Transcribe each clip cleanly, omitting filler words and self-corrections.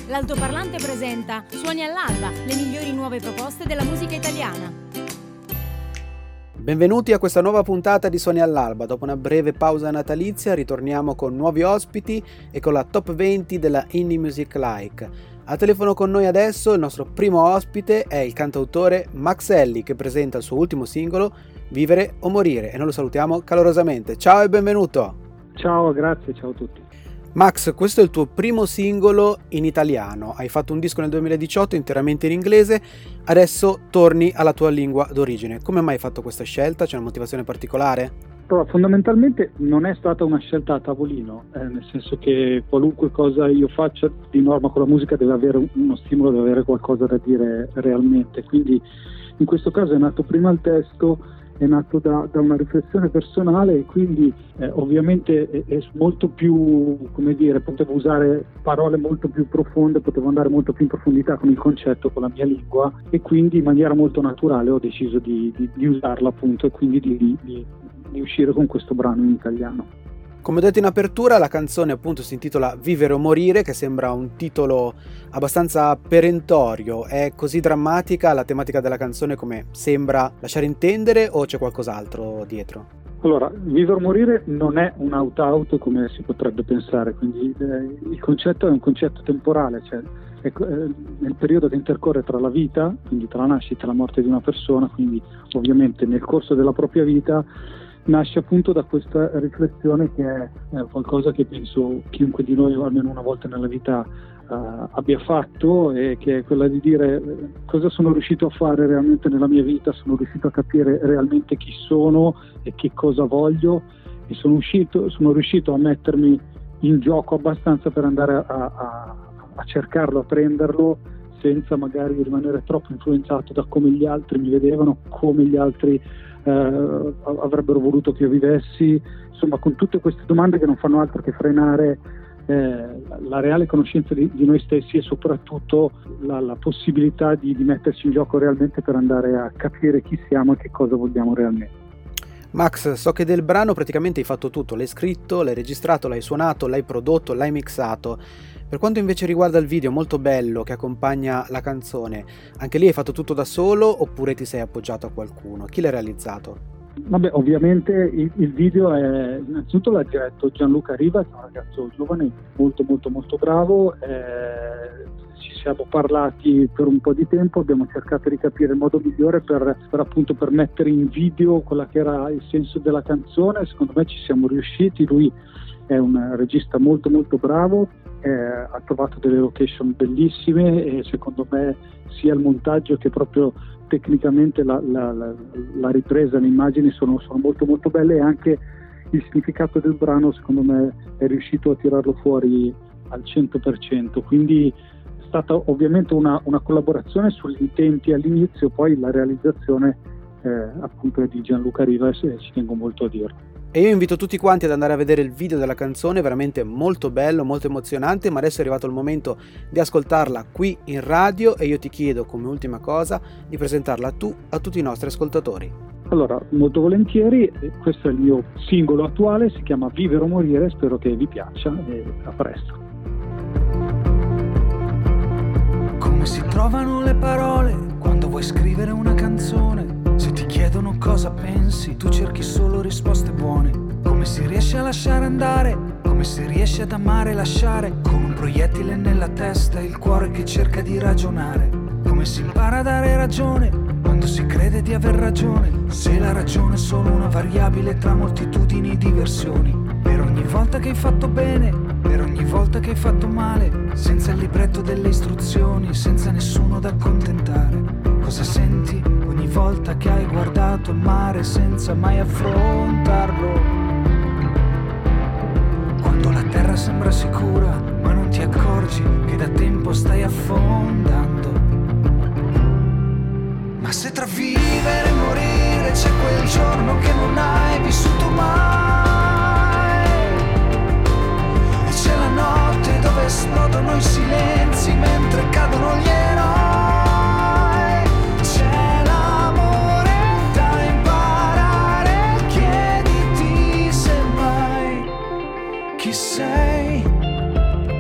L'altoparlante presenta Suoni all'alba, le migliori nuove proposte della musica italiana. Benvenuti a questa nuova puntata di Suoni all'alba. Dopo una breve pausa natalizia ritorniamo con nuovi ospiti e con la top 20 della Indie Music Like. A telefono con noi adesso il nostro primo ospite è il cantautore Max Elli, che presenta il suo ultimo singolo Vivere o morire, e noi lo salutiamo calorosamente. Ciao e benvenuto! Ciao, grazie, ciao a tutti. Max, questo è il tuo primo singolo in italiano, hai fatto un disco nel 2018 interamente in inglese, adesso torni alla tua lingua d'origine. Come mai hai fatto questa scelta? C'è una motivazione particolare? Però, fondamentalmente non è stata una scelta a tavolino, nel senso che qualunque cosa io faccia di norma con la musica deve avere uno stimolo, deve avere qualcosa da dire realmente, quindi in questo caso è nato prima il testo, è nato da una riflessione personale e quindi ovviamente è molto più, come dire, potevo usare parole molto più profonde, potevo andare molto più in profondità con il concetto, con la mia lingua, e quindi in maniera molto naturale ho deciso di usarla appunto, e quindi di uscire con questo brano in italiano. Come detto in apertura, la canzone appunto si intitola Vivere o morire, che sembra un titolo abbastanza perentorio. È così drammatica la tematica della canzone come sembra lasciare intendere, o c'è qualcos'altro dietro? Allora, vivere o morire non è un out come si potrebbe pensare, quindi il concetto è un concetto temporale, cioè nel periodo che intercorre tra la vita, quindi tra la nascita e la morte di una persona, quindi ovviamente nel corso della propria vita, nasce appunto da questa riflessione che è qualcosa che penso chiunque di noi almeno una volta nella vita abbia fatto, e che è quella di dire cosa sono riuscito a fare realmente nella mia vita, sono riuscito a capire realmente chi sono e che cosa voglio, e sono riuscito a mettermi in gioco abbastanza per andare a cercarlo, a prenderlo, senza magari rimanere troppo influenzato da come gli altri mi vedevano, come gli altri avrebbero voluto che io vivessi, insomma, con tutte queste domande che non fanno altro che frenare la reale conoscenza di noi stessi, e soprattutto la possibilità di metterci in gioco realmente per andare a capire chi siamo e che cosa vogliamo realmente. Max, so che del brano praticamente hai fatto tutto, l'hai scritto, l'hai registrato, l'hai suonato, l'hai prodotto, l'hai mixato. Per quanto invece riguarda il video molto bello che accompagna la canzone, anche lì hai fatto tutto da solo oppure ti sei appoggiato a qualcuno? Chi l'ha realizzato? Vabbè, ovviamente il video è, innanzitutto l'ha diretto Gianluca Riva, che è un ragazzo giovane, molto molto molto bravo, ci siamo parlati per un po' di tempo, abbiamo cercato di capire il modo migliore per appunto per mettere in video quella che era il senso della canzone. Secondo me ci siamo riusciti, lui è un regista molto molto bravo, ha trovato delle location bellissime, e secondo me sia il montaggio che proprio tecnicamente la ripresa, le immagini sono molto molto belle, e anche il significato del brano secondo me è riuscito a tirarlo fuori al 100%, quindi è stata ovviamente una collaborazione sugli intenti all'inizio, poi la realizzazione appunto è di Gianluca Riva, e ci tengo molto a dirlo. E io invito tutti quanti ad andare a vedere il video della canzone, veramente molto bello, molto emozionante, ma adesso è arrivato il momento di ascoltarla qui in radio, e io ti chiedo come ultima cosa di presentarla tu a tutti i nostri ascoltatori. Allora, molto volentieri, questo è il mio singolo attuale, si chiama Vivere o morire, spero che vi piaccia, e a presto. Come si trovano le parole quando vuoi scrivere una canzone? Se ti chiedono cosa pensi, tu cerchi solo risposte buone. Come si riesce a lasciare andare, come si riesce ad amare e lasciare, con un proiettile nella testa e il cuore che cerca di ragionare. Come si impara a dare ragione quando si crede di aver ragione, se la ragione è solo una variabile tra moltitudini di versioni. Per ogni volta che hai fatto bene, per ogni volta che hai fatto male, senza il libretto delle istruzioni, senza nessuno da accontentare. Cosa senti ogni volta che hai guardato il mare senza mai affrontarlo? Quando la terra sembra sicura, ma non ti accorgi che da tempo stai affondando. Ma se tra vivere e morire c'è quel giorno che non hai vissuto mai, e c'è la notte dove esplodono i silenzi mentre cadono gli eroi, c'è l'amore da imparare, chiediti se mai chi sei.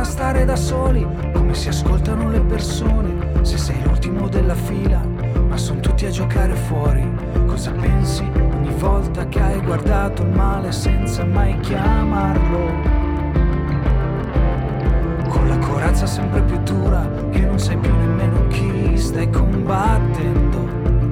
a stare da soli, come si ascoltano le persone, se sei l'ultimo della fila, ma sono tutti a giocare fuori. Cosa pensi ogni volta che hai guardato il male senza mai chiamarlo? Con la corazza sempre più dura, che non sai più nemmeno chi stai combattendo.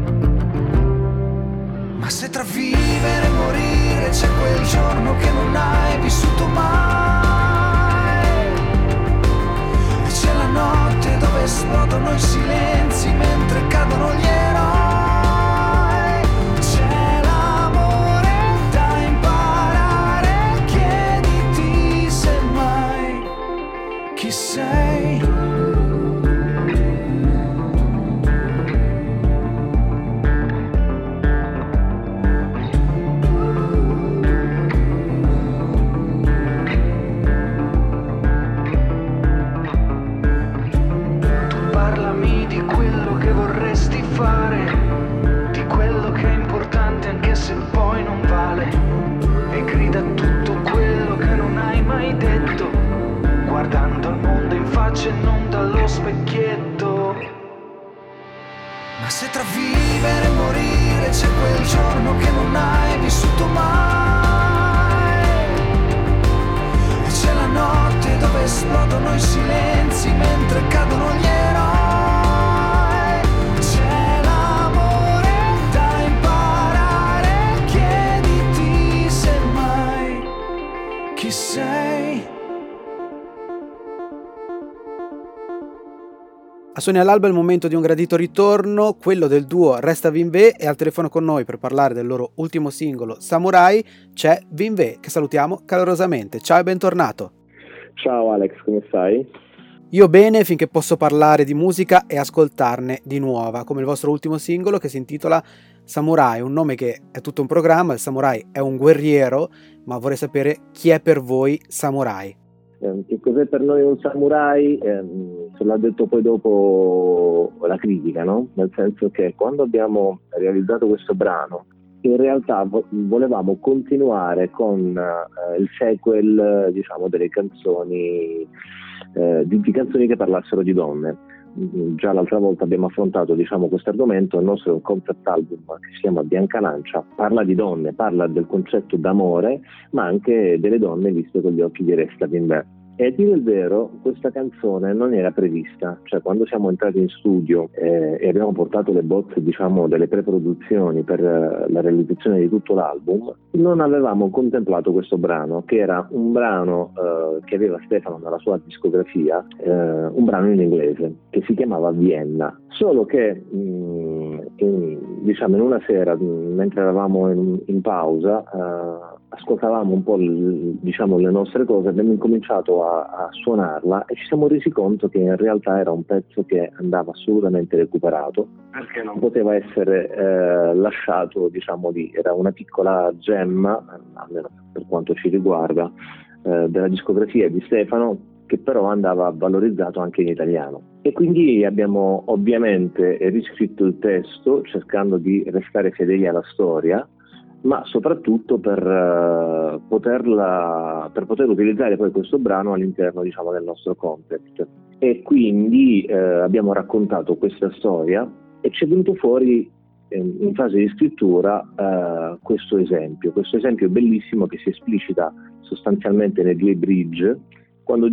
Ma se tra vivere e morire c'è quel giorno che non hai vissuto mai, e c'è la notte dove esplodono i silenzi mentre cadono gli eroi, c'è l'amore da imparare, chiediti se mai chi sei. Di quello che è importante anche se poi non vale, e grida tutto quello che non hai mai detto, guardando il mondo in faccia e non dallo specchietto. Ma se tra vivere e morire c'è quel giorno che non hai vissuto mai, e c'è la notte dove esplodono i silenzi mentre cadono gli eroi, sei. A Suoni all'Alba è il momento di un gradito ritorno, quello del duo Resta Vinvé, e al telefono con noi per parlare del loro ultimo singolo Samurai c'è Vinvé, che salutiamo calorosamente. Ciao e bentornato. Ciao Alex, come stai? Io bene, finché posso parlare di musica e ascoltarne di nuova, come il vostro ultimo singolo che si intitola Samurai, un nome che è tutto un programma. Il samurai è un guerriero, ma vorrei sapere chi è per voi Samurai. Che cos'è per noi un samurai? Se l'ha detto poi dopo la critica, no? Nel senso che quando abbiamo realizzato questo brano, in realtà volevamo continuare con il sequel, diciamo, delle canzoni, di canzoni che parlassero di donne. Già l'altra volta abbiamo affrontato, diciamo, questo argomento. Il nostro concept album, che si chiama Bianca Lancia, parla di donne, parla del concetto d'amore, ma anche delle donne viste con gli occhi di Resta Vinvé. E a dire il vero, questa canzone non era prevista, cioè quando siamo entrati in studio e abbiamo portato le bozze, diciamo, delle preproduzioni per la realizzazione di tutto l'album, non avevamo contemplato questo brano, che era un brano che aveva Stefano nella sua discografia, un brano in inglese che si chiamava Vienna, solo che diciamo in una sera, mentre eravamo in pausa, ascoltavamo un po' diciamo le nostre cose, abbiamo incominciato a suonarla e ci siamo resi conto che in realtà era un pezzo che andava assolutamente recuperato, perché non poteva essere lasciato, diciamo lì. Era una piccola gemma, almeno per quanto ci riguarda, della discografia di Stefano, che però andava valorizzato anche in italiano. E quindi abbiamo ovviamente riscritto il testo cercando di restare fedeli alla storia, ma soprattutto per poter utilizzare poi questo brano all'interno, diciamo, del nostro concept. E quindi abbiamo raccontato questa storia e ci è venuto fuori in fase di scrittura questo esempio bellissimo che si esplicita sostanzialmente nel Gay Bridge, quando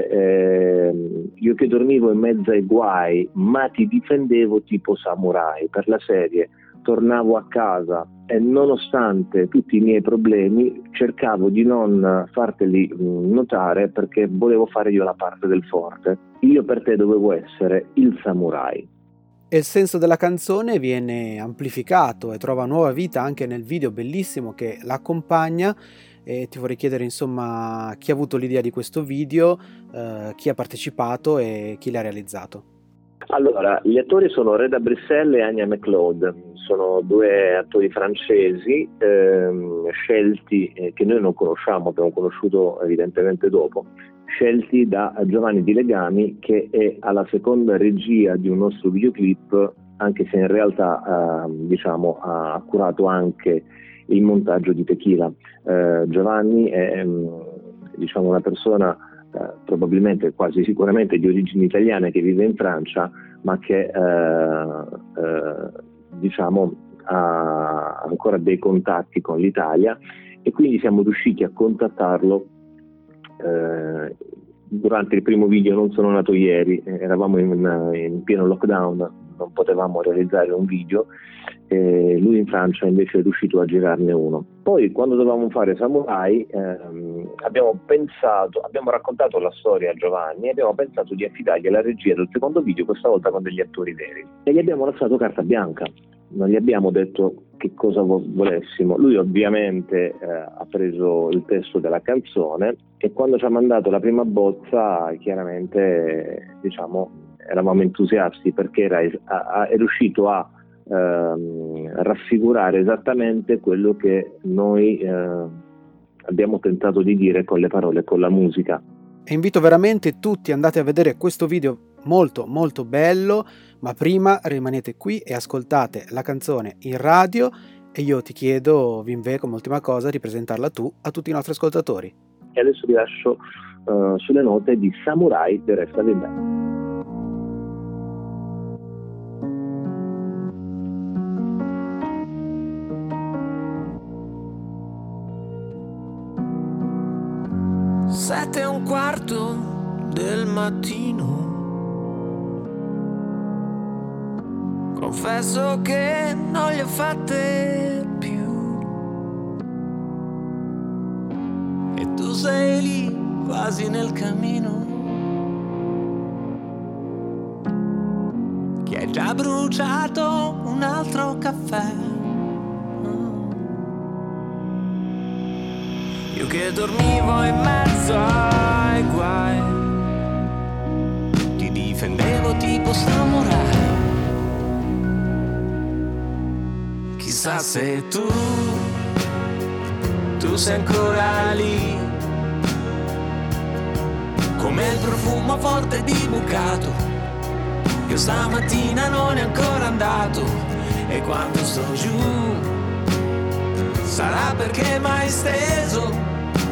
dice io che dormivo in mezzo ai guai ma ti difendevo tipo samurai, per la serie tornavo a casa e nonostante tutti i miei problemi cercavo di non farteli notare perché volevo fare io la parte del forte, io per te dovevo essere il samurai. E il senso della canzone viene amplificato e trova nuova vita anche nel video bellissimo che l'accompagna. E ti vorrei chiedere, insomma, chi ha avuto l'idea di questo video, chi ha partecipato e chi l'ha realizzato. Allora, gli attori sono Reda Brissell e Anya McLeod, sono due attori francesi scelti, che noi non conosciamo, abbiamo conosciuto evidentemente dopo, scelti da Giovanni Di Legami, che è alla seconda regia di un nostro videoclip, anche se in realtà diciamo ha curato anche il montaggio di Tequila. Giovanni è diciamo una persona probabilmente quasi sicuramente di origini italiane, che vive in Francia, ma che diciamo ha ancora dei contatti con l'Italia, e quindi siamo riusciti a contattarlo durante il primo video. Non sono nato ieri, eravamo in pieno lockdown, non potevamo realizzare un video, lui in Francia invece è riuscito a girarne uno. Poi quando dovevamo fare Samurai abbiamo raccontato la storia a Giovanni e abbiamo pensato di affidargli la regia del secondo video, questa volta con degli attori veri, e gli abbiamo lasciato carta bianca, non gli abbiamo detto che cosa volessimo. Lui ovviamente ha preso il testo della canzone, e quando ci ha mandato la prima bozza chiaramente eravamo entusiasti, perché è riuscito a raffigurare esattamente quello che noi abbiamo tentato di dire con le parole, con la musica. E invito veramente tutti, andate a vedere questo video molto molto bello, ma prima rimanete qui e ascoltate la canzone in radio, e io ti chiedo, Vinve, come ultima cosa, di presentarla tu a tutti i nostri ascoltatori. E adesso vi lascio sulle note di Samurai di Resta Vinve. Sette e un quarto del mattino, confesso che non le ho fatte più, e tu sei lì quasi nel cammino, che hai già bruciato un altro caffè. Io che dormivo in mezzo ai guai, ti difendevo tipo samurai. Chissà se tu sei ancora lì, come il profumo forte di bucato, che stamattina non è ancora andato. E quando sto giù sarà perché mai steso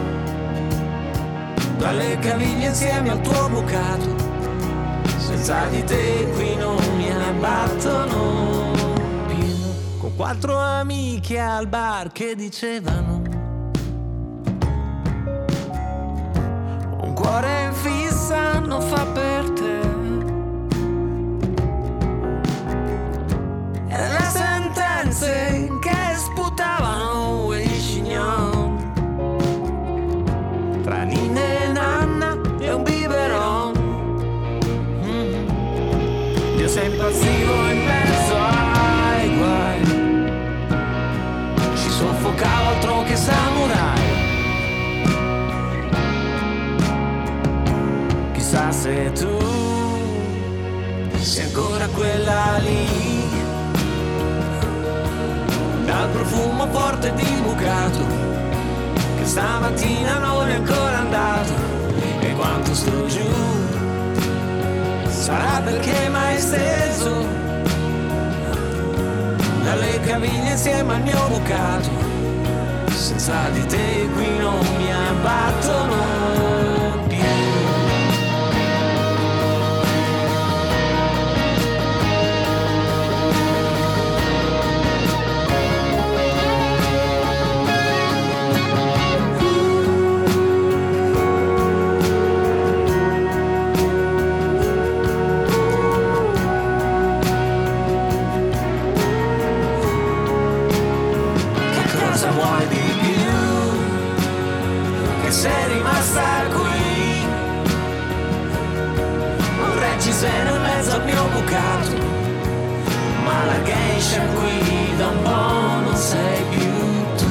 dalle caviglie insieme al tuo bucato. Senza di te qui non mi abbattono più. Con 4 amiche al bar che dicevano: un cuore in fissa non fa per te. E le sentenze che sputavano e scignon, tra Nina e Nanna e un biberon. Io sei impassivo in mezzo ai guai, ci soffocavo altro che samurai. Chissà se tu sei ancora quella lì, dal profumo forte di bucato, che stamattina non è ancora andato. E quanto sto giù sarà perché mai steso dalle caviglie insieme al mio bucato. Senza di te qui non mi abbattono più. Sei rimasta qui, un reggiseno in mezzo al mio bucato, ma la geisha qui da un po' non sei più tu.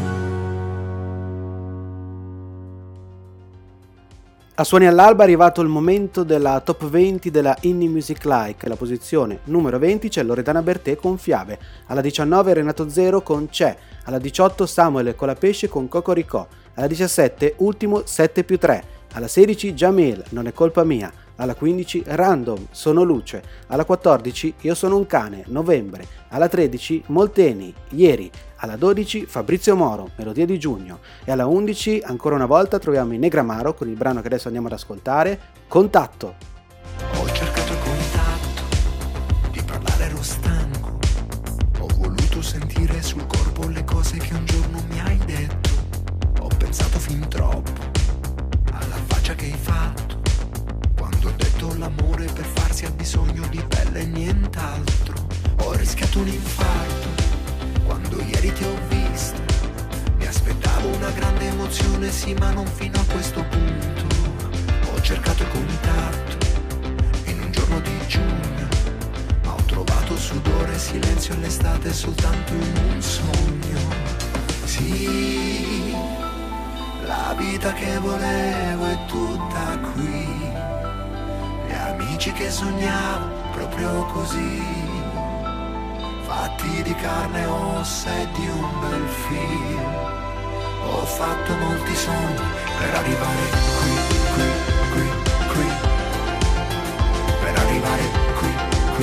A Suoni all'alba è arrivato il momento della top 20 della Indie Music Like. La posizione numero 20 c'è Loredana Bertè con Fiabe, alla 19 Renato Zero con C'è, alla 18 Samuel Colapesce con Cocoricò, alla 17 Ultimo 7+3, alla 16 Jamil Non è colpa mia, Alla 15 Random, Sono luce. Alla 14 Io sono un cane, Novembre. Alla 13 Molteni, Ieri. Alla 12 Fabrizio Moro, Melodia di giugno. E alla 11 ancora una volta troviamo i Negramaro con il brano che adesso andiamo ad ascoltare, Contatto. Ho cercato il contatto, di parlare ero stanco. Ho voluto sentire sul corpo le cose che un giorno mi hai detto. Ho pensato fin troppo alla faccia che hai fatto quando ho detto l'amore per farsi ha bisogno di pelle e nient'altro. Ho rischiato un infarto quando ieri ti ho visto. Mi aspettavo una grande emozione, sì, ma non fino a questo punto. Ho cercato il contatto in un giorno di giugno, ma ho trovato sudore, silenzio e l'estate soltanto in un sogno. Sì, la vita che volevo è tutta qui, gli amici che sognavo proprio così, fatti di carne e ossa e di un bel film. Ho fatto molti sogni per arrivare qui, per arrivare qui.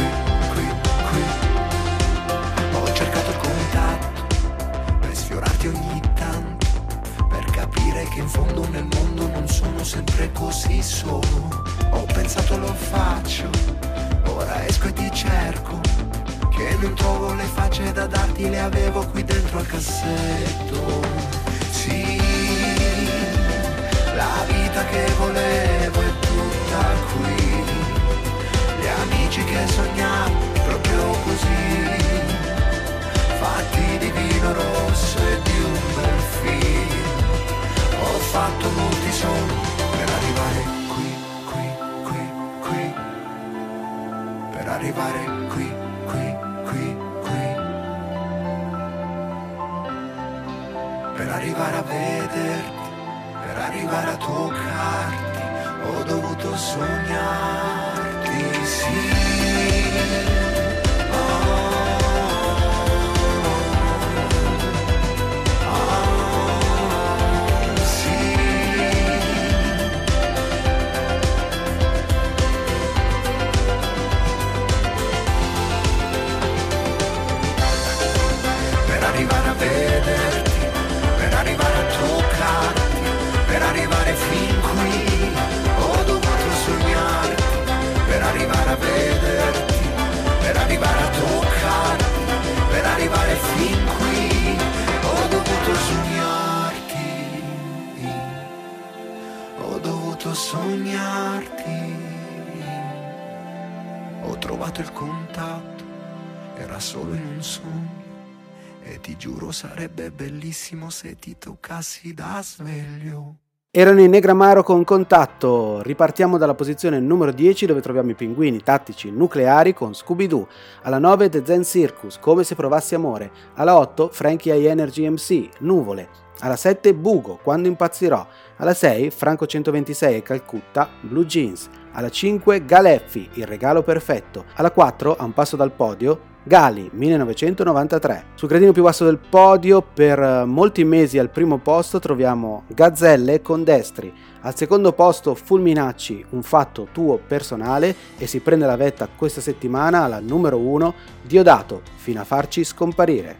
Ho cercato il contatto per sfiorarti ogni tanto, per capire che in fondo nel mondo non sono sempre così solo. Ho pensato lo faccio, ora esco e ti cerco, che non trovo le facce da darti, le avevo qui dentro al cassetto. Sì, la vita che volevo è tutta qui, gli amici che sognavo proprio così, fatti di vino rosso e di un bel film. Ho fatto molti sogni per arrivare qui, per arrivare qui. Per arrivare a vederti, per arrivare a toccarti, ho dovuto sognarti, sì. Per arrivare a vederti, per arrivare a toccarti, per arrivare fin qui, ho dovuto sognarti, per arrivare a vederti, per arrivare a toccarti, per arrivare fin qui, ho dovuto sognarti, ho trovato il contatto, era solo in un sogno. E ti giuro sarebbe bellissimo se ti toccassi da sveglio. Erano i Negramaro con Contatto. Ripartiamo dalla posizione numero 10 dove troviamo i Pinguini Tattici Nucleari con Scooby-Doo. Alla 9 The Zen Circus, Come se provassi amore. Alla 8 Frankie High Energy MC, Nuvole. Alla 7 Bugo, Quando impazzirò. Alla 6 Franco 126 e Calcutta, Blue Jeans. Alla 5 Galeffi, Il regalo perfetto. Alla 4, a un passo dal podio, Gali 1993. Sul gradino più basso del podio, per molti mesi al primo posto, troviamo Gazzelle con Destri. Al secondo posto Fulminacci, Un fatto tuo personale, e si prende la vetta questa settimana alla numero 1 Diodato, Fino a farci scomparire.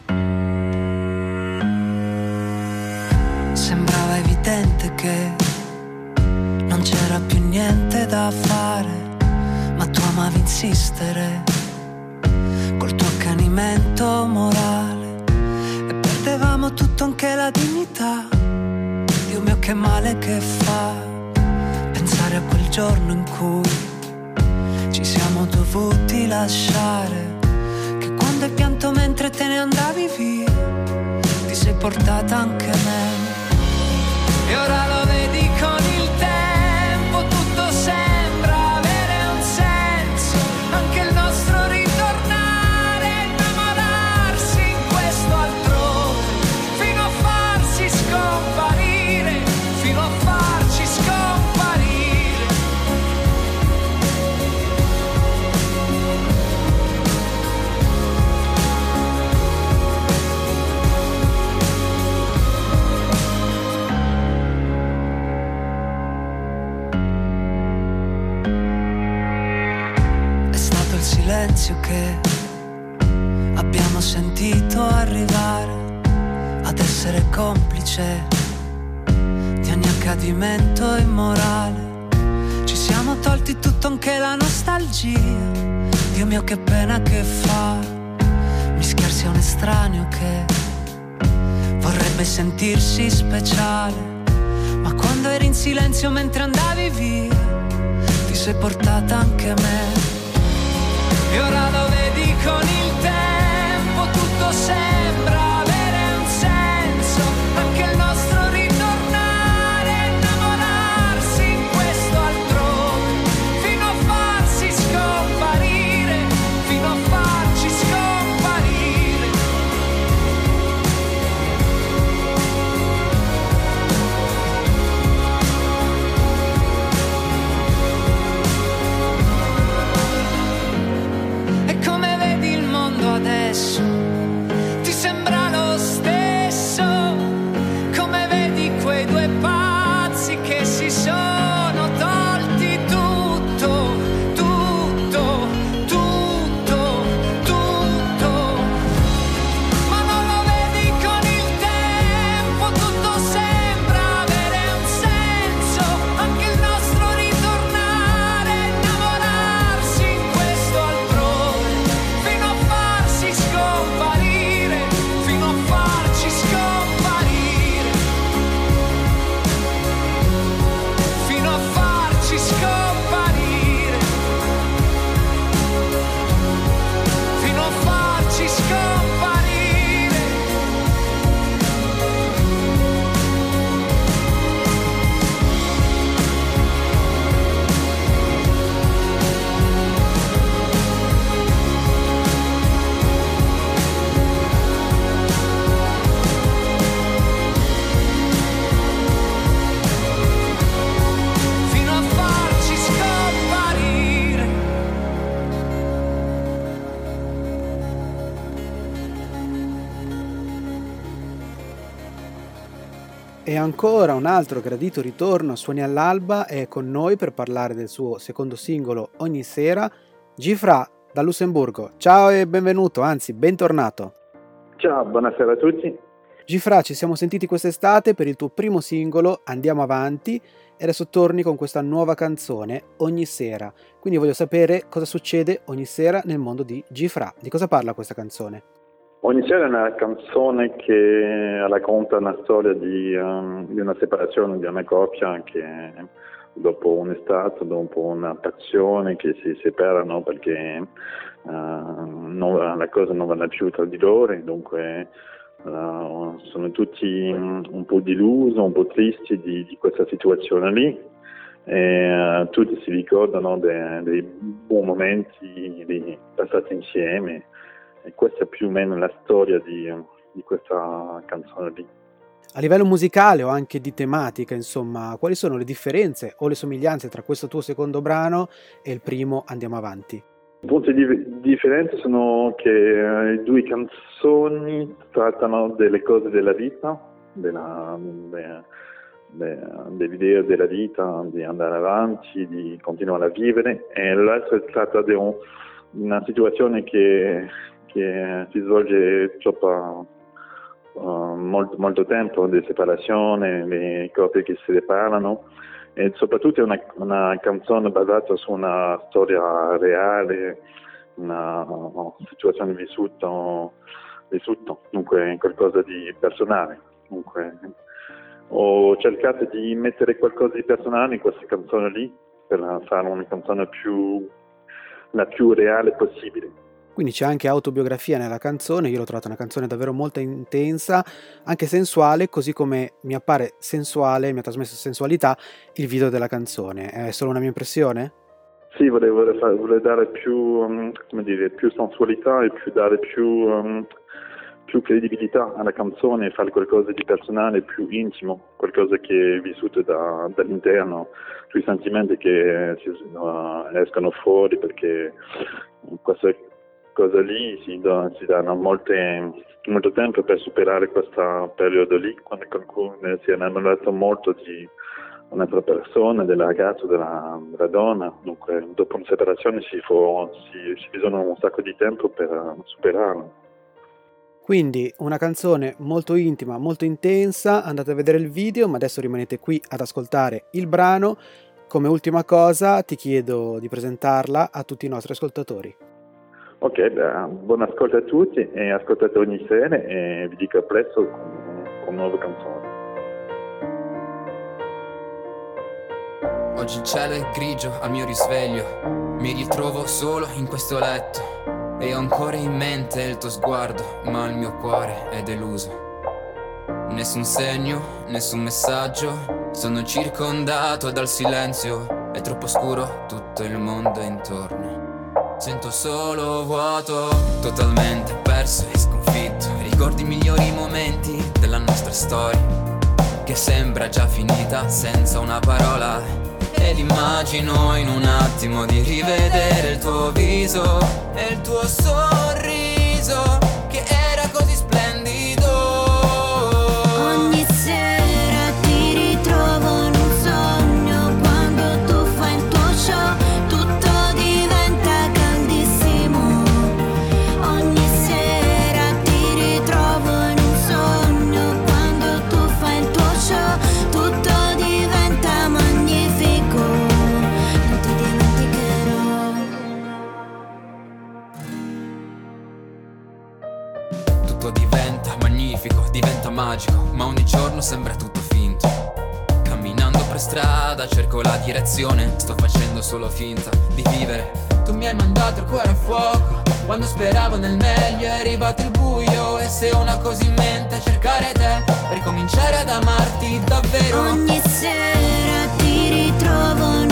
Sembrava evidente che non c'era più niente da fare, ma tu amavi insistere col tuo accanimento morale e perdevamo tutto, anche la dignità. Dio mio, che male che fa pensare a quel giorno in cui ci siamo dovuti lasciare, che quando hai pianto mentre te ne andavi via ti sei portata anche me. E ora lo vedi con il tempo, tutto sembra avere un senso, anche il nostro ritornare, innamorarsi in questo altrove, fino a farsi scomparire, fino a farci scomparire. il silenzio che abbiamo sentito arrivare ad essere complice di ogni accadimento immorale. Ci siamo tolti tutto, anche la nostalgia. Dio mio, che pena che fa mischiarsi a un estraneo che vorrebbe sentirsi speciale. Ma quando eri in silenzio mentre andavi via, ti sei portata anche me. E ora lo vedi, con il tempo tutto sembra avere un senso, anche il nostro ritornare, innamorarsi in questo altrove, fino a farsi scomparire, fino a farci scomparire. E come vedi il mondo adesso? Ti sembra lo stesso? Come vedi quei due pazzi che si sono tolti tutto, tutto, tutto, tutto? Ma non lo vedi, con il tempo tutto sembra avere un senso, anche il nostro ritornare, innamorarsi in questo altrove, fino a farsi scomparire, fino a farci scomparire, fino a farci scomparire, fino a farci scomparire. Fino a farci scomparire. E ancora un altro gradito ritorno a Suoni all'Alba è con noi per parlare del suo secondo singolo Ogni sera, Gifra da Lussemburgo. Ciao e benvenuto, anzi bentornato. Ciao, buonasera a tutti. Gifra, ci siamo sentiti quest'estate per il tuo primo singolo Andiamo avanti e adesso torni con questa nuova canzone Ogni sera. Quindi voglio sapere cosa succede ogni sera nel mondo di Gifra. Di cosa parla questa canzone? Ogni sera è una canzone che racconta una storia di una separazione di una coppia che dopo un'estate, dopo una passione, che si separano perché la cosa non va più tra di loro, dunque sono tutti un po' delusi, un po' tristi di questa situazione lì. E tutti si ricordano dei buoni momenti passati insieme. E questa è più o meno la storia di questa canzone lì. A livello musicale o anche di tematica, insomma, quali sono le differenze o le somiglianze tra questo tuo secondo brano e il primo Andiamo avanti? I punti di differenza sono che le due canzoni trattano delle cose della vita, dell'idea della vita, di andare avanti, di continuare a vivere, e l'altra tratta di una situazione che si svolge molto tempo, di separazione, le coppie che si separano, e soprattutto è una canzone basata su una storia reale, una situazione vissuta, dunque qualcosa di personale. Dunque, ho cercato di mettere qualcosa di personale in questa canzone lì per fare una canzone la più reale possibile. Quindi c'è anche autobiografia nella canzone. Io l'ho trovata una canzone davvero molto intensa, anche sensuale, così come mi appare sensuale, mi ha trasmesso sensualità il video della canzone. È solo una mia impressione? Sì, volevo dare più sensualità e dare più credibilità alla canzone, fare qualcosa di personale, più intimo, qualcosa che è vissuto dall'interno, sui sentimenti che escono fuori, perché questa cosa lì si danno molto tempo per superare questo periodo lì, quando qualcuno si è innamorato molto un'altra persona, del ragazzo, della donna. Dunque dopo una separazione ci bisogna un sacco di tempo per superarlo. Quindi una canzone molto intima, molto intensa, andate a vedere il video, ma adesso rimanete qui ad ascoltare il brano. Come ultima cosa ti chiedo di presentarla a tutti i nostri ascoltatori. Ok, buon ascolto a tutti e ascoltate ogni sera e vi dico a presto con nuove canzoni. Oggi il cielo è grigio al mio risveglio, mi ritrovo solo in questo letto e ho ancora in mente il tuo sguardo, ma il mio cuore è deluso. Nessun segno, nessun messaggio, sono circondato dal silenzio, è troppo scuro tutto il mondo intorno. Sento solo vuoto, totalmente perso e sconfitto. Ricordi i migliori momenti della nostra storia, che sembra già finita senza una parola. Ed immagino in un attimo di rivedere il tuo viso e il tuo sorriso che era così splendido. Ogni sera ti ritrovo in un sogno, quando tu fai il tuo show tutto diventa caldissimo. Ogni sera ti ritrovo in un sogno, quando tu fai il tuo show tutto diventa magnifico. Non ti dimenticherò. Tutto diventa magnifico, diventa magico, ma ogni giorno sembra tutto finto. Camminando per strada cerco la direzione, sto facendo solo finta di vivere. Tu mi hai mandato il cuore a fuoco, quando speravo nel meglio è arrivato il buio. E se ho una cosa in mente, cercare te per cominciare ad amarti davvero. Ogni sera ti ritrovo